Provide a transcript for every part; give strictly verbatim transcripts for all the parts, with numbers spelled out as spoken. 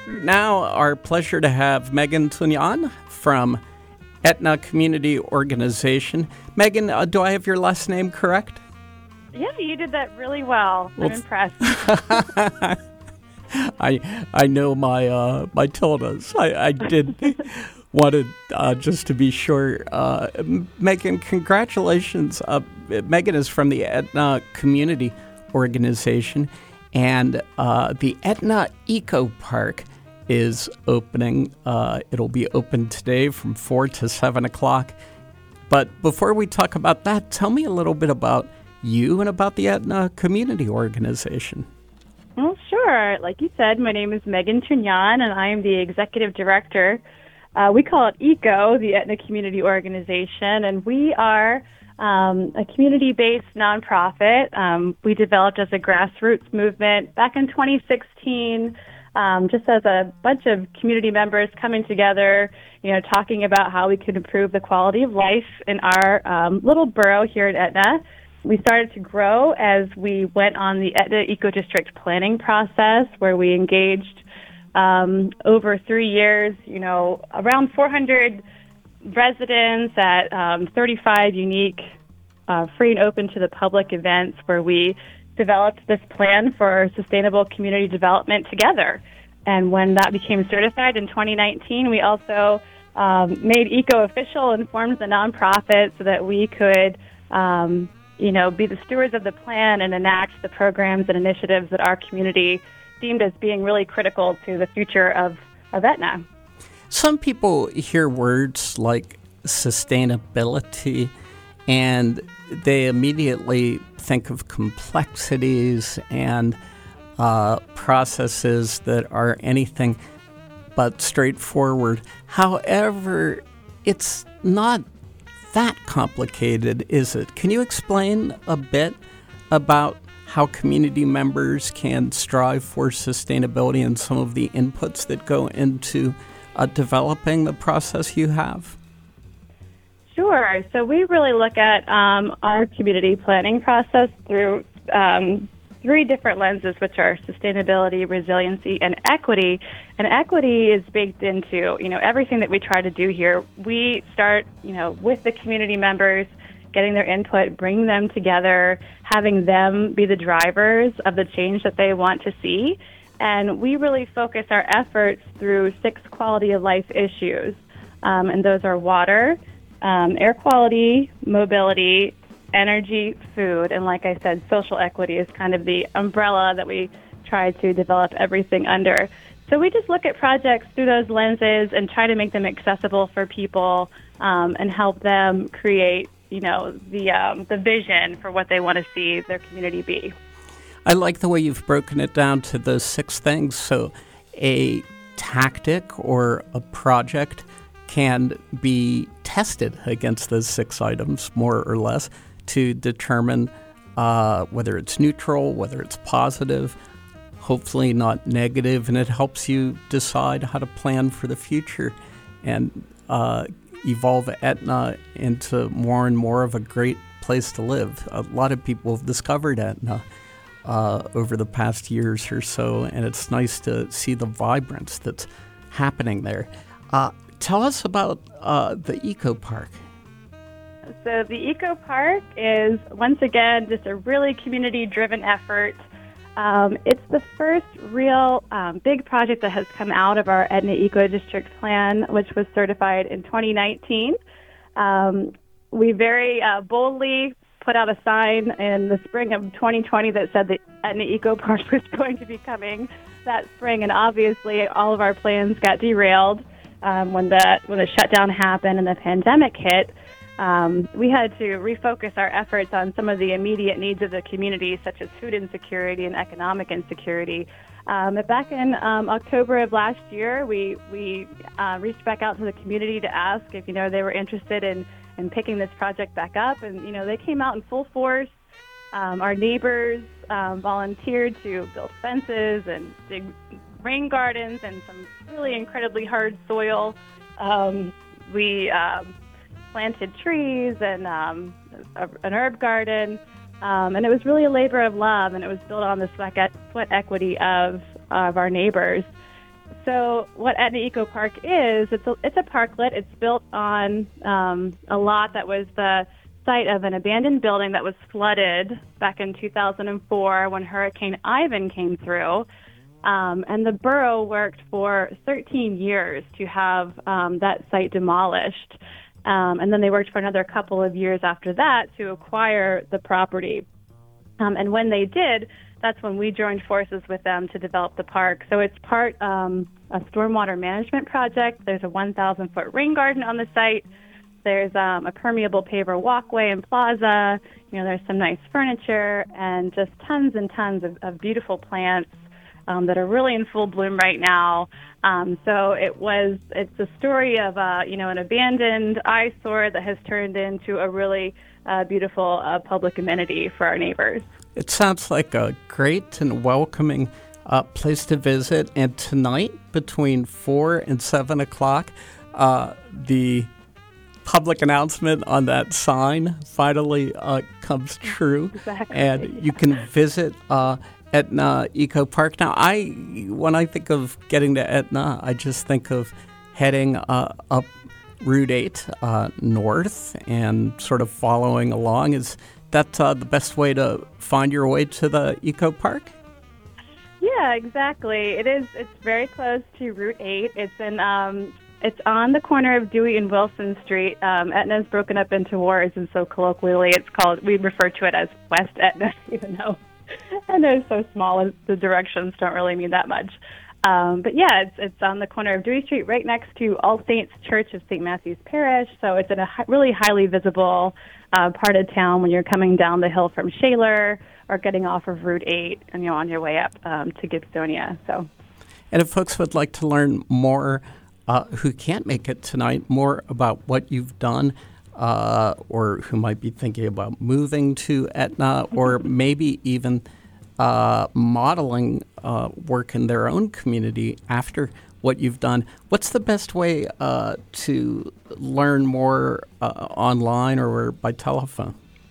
now our pleasure to have Megan Tunyan from Aetna Community Organization. Megan, uh, do I have your last name correct? Yeah, you did that really well. well I'm impressed. I I know my uh, my tildes. I, I did wanted uh, just to be sure. Uh, Megan, congratulations. Uh, Megan is from the Aetna Community Organization, and uh, the Aetna Eco Park is opening. Uh, it'll be open today from four to seven o'clock. But before we talk about that, tell me a little bit about you and about the Aetna Community Organization. Well, sure. Like you said, my name is Megan Tunyan, and I am the executive director. Uh, we call it ECO, the Aetna Community Organization, and we are um, a community-based nonprofit. Um, we developed as a grassroots movement back in twenty sixteen, um, just as a bunch of community members coming together, you know, talking about how we could improve the quality of life in our um, little borough here at Aetna. We started to grow as we went on the Aetna Eco District planning process, where we engaged um, over three years, you know, around four hundred residents at um, thirty-five unique uh, free and open to the public events, where we developed this plan for sustainable community development together. And when that became certified in twenty nineteen, we also um, made ECO official and formed the nonprofit so that we could um, you know, be the stewards of the plan and enact the programs and initiatives that our community deemed as being really critical to the future of, of Aetna. Some people hear words like sustainability and they immediately think of complexities and uh, processes that are anything but straightforward. However, it's not that complicated, is it? Can you explain a bit about how community members can strive for sustainability and some of the inputs that go into uh, developing the process you have? Sure. So we really look at um, our community planning process through um, three different lenses, which are sustainability, resiliency, and equity. And equity is baked into, you know, everything that we try to do here. We start, you know, with the community members, getting their input, bringing them together, having them be the drivers of the change that they want to see. And we really focus our efforts through six quality of life issues. Um, and those are water, um, air quality, mobility, energy, food, and like I said, social equity is kind of the umbrella that we try to develop everything under. So we just look at projects through those lenses and try to make them accessible for people um, and help them create, you know, the um, the vision for what they want to see their community be. I like the way you've broken it down to the six things. So a tactic or a project can be tested against those six items, more or less, to determine uh, whether it's neutral, whether it's positive, hopefully not negative, and it helps you decide how to plan for the future and uh, evolve Aetna into more and more of a great place to live. A lot of people have discovered Aetna uh, over the past years or so, and it's nice to see the vibrance that's happening there. Uh, tell us about uh, the Eco Park. So the Eco Park is, once again, just a really community-driven effort. Um, it's the first real um, big project that has come out of our Aetna Eco District Plan, which was certified in twenty nineteen. Um, we very uh, boldly put out a sign in the spring of twenty twenty that said the Aetna Eco Park was going to be coming that spring, and obviously all of our plans got derailed um, when the when the shutdown happened and the pandemic hit. Um, we had to refocus our efforts on some of the immediate needs of the community, such as food insecurity and economic insecurity. Um, but back in um, October of last year, we we uh, reached back out to the community to ask if you know they were interested in, in picking this project back up, and you know they came out in full force. Um, our neighbors um, volunteered to build fences and dig rain gardens and some really incredibly hard soil. Um, we um, planted trees and um, a, an herb garden, um, and it was really a labor of love, and it was built on the sweat, sweat equity of, of our neighbors. So what Etna Eco Park is, it's a, it's a parklet. It's built on um, a lot that was the site of an abandoned building that was flooded back in two thousand four when Hurricane Ivan came through. Um, and the borough worked for thirteen years to have um, that site demolished. Um, and then they worked for another couple of years after that to acquire the property. Um, and when they did, that's when we joined forces with them to develop the park. So it's part um, a stormwater management project. There's a one thousand foot rain garden on the site. There's um, a permeable paver walkway and plaza. You know, there's some nice furniture and just tons and tons of, of beautiful plants um, that are really in full bloom right now. Um, so it was, it's a story of, uh, you know, an abandoned eyesore that has turned into a really uh, beautiful uh, public amenity for our neighbors. It sounds like a great and welcoming uh, place to visit. And tonight, between four and seven o'clock, uh, the public announcement on that sign finally uh, comes true. Exactly. And you can visit uh, Etna Eco Park. Now, I when I think of getting to Etna, I just think of heading uh, up Route eight uh, north and sort of following along. Is that uh, the best way to find your way to the Eco Park? Yeah, exactly. It is. It's very close to Route eight. It's in. Um, it's on the corner of Dewey and Wilson Street. Um, Etna is broken up into wards, and so colloquially, it's called. We refer to it as West Etna, even though Etna is so small, and the directions don't really mean that much. Um, but yeah, it's it's on the corner of Dewey Street, right next to All Saints Church of Saint Matthew's Parish. So it's in a hi- really highly visible uh, part of town when you're coming down the hill from Shaler or getting off of Route eight and you're on your way up um, to Gibsonia. So, and if folks would like to learn more, uh, who can't make it tonight, more about what you've done, uh, or who might be thinking about moving to Etna, or maybe even uh, modeling uh, work in their own community after what you've done, what's the best way uh, to learn more uh, online or by telephone?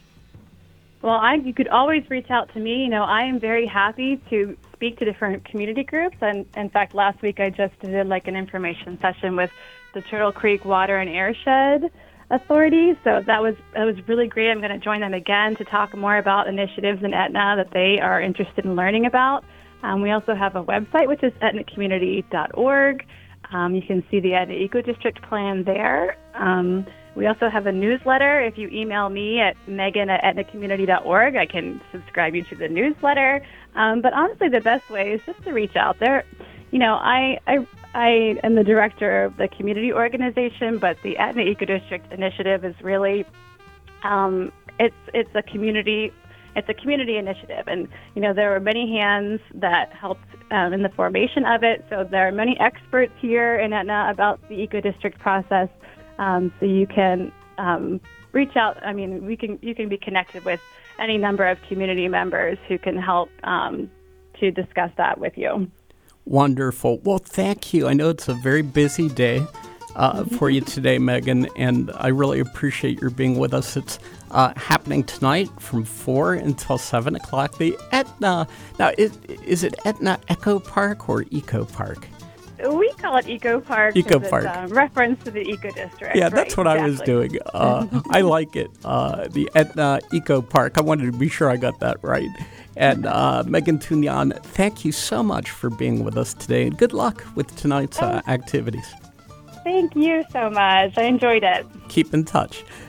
Well, I, you could always reach out to me. You know, I am very happy to speak to different community groups. And in fact, last week I just did like an information session with the Turtle Creek Water and Airshed Authority. So that was that was really great. I'm going to join them again to talk more about initiatives in Etna that they are interested in learning about. Um, we also have a website, which is etna community dot org. Um, you can see the Etna Eco District plan there. Um, we also have a newsletter. If you email me at megan at etna community dot org, I can subscribe you to the newsletter. Um, but honestly, the best way is just to reach out there. You know, I, I I am the director of the community organization, but the Etna Eco District initiative is really um, it's it's a community it's a community initiative, and you know there were many hands that helped um, in the formation of it. So there are many experts here in Etna about the Eco District process. Um, so you can um, reach out. I mean, we can you can be connected with any number of community members who can help um, to discuss that with you. Wonderful. Well, thank you. I know it's a very busy day uh, for you today, Megan, and I really appreciate your being with us. It's uh, happening tonight from four until seven o'clock. The Etna, now, is, is it Etna Eco Park or Eco Park? We call it Eco Park. Eco Park. It's, um, reference to the Eco District. Yeah, right? that's what exactly. I was doing. Uh, I like it. Uh, the Etna Eco Park. I wanted to be sure I got that right. And uh, Megan Tunian, thank you so much for being with us today, and good luck with tonight's uh, activities. Thank you so much. I enjoyed it. Keep in touch.